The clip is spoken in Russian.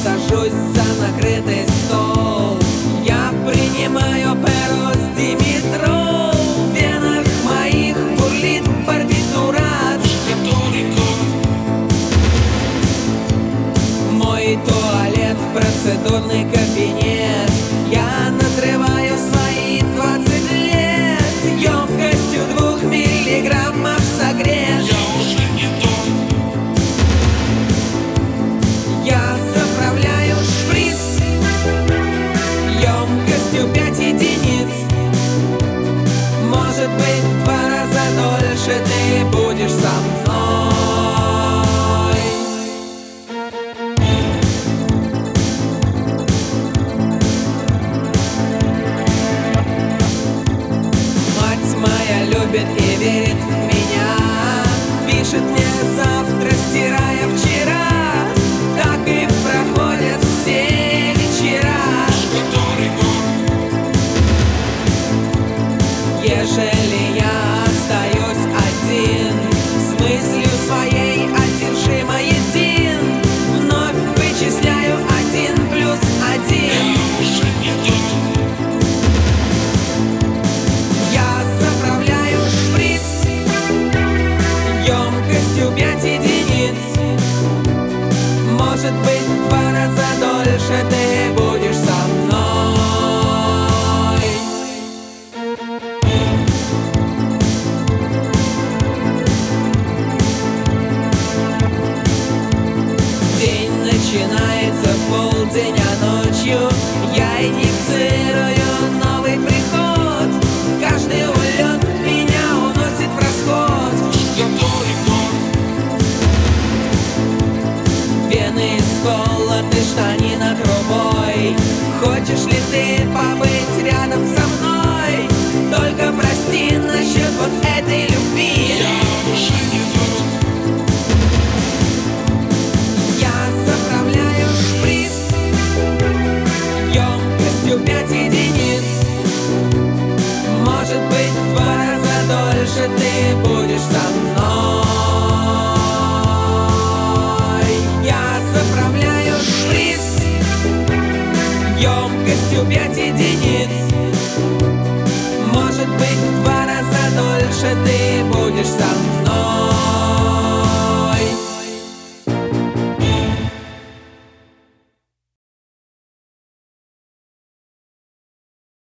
сажусь за накрытый стол. Я принимаю перо с димитрол. В венах моих бурлит партитура. Мой туалет, процедурный кабинет. Я надрываю свои 20 лет. Емкостью 2 миллиграммов согрет. Я уже не тот. Я заправляю шприц емкостью 5 единиц. Может быть, в 2 раза дольше ты будешь со мной. Мать моя любит и верит в меня. Пишет мне завтра, стирая вчера. Так и проходят все вечера. Который год? Ежели я остаюсь один, с мыслью своей одержимо един, вновь вычисляю 1 плюс 1. Я уже не тот. Я заправляю шприц емкостью 5 единиц. Может быть, в 2 раза дольше ты будешь со мной. День начинается в полдень, а ночью я инициирую новый приход. Каждый улет меня уносит в расход. Который год? Вены сколоты, штанина трубой. Хочешь ли ты побыть рядом со мной? Только прости насчет вот этой любви. Я уже не тот. Я заправляю шприц емкостью 5 единиц. Может быть, в 2 раза дольше ты будешь со мной. Я заправляю шприц емкостью 5 единиц. Может быть, в 2 раза дольше ты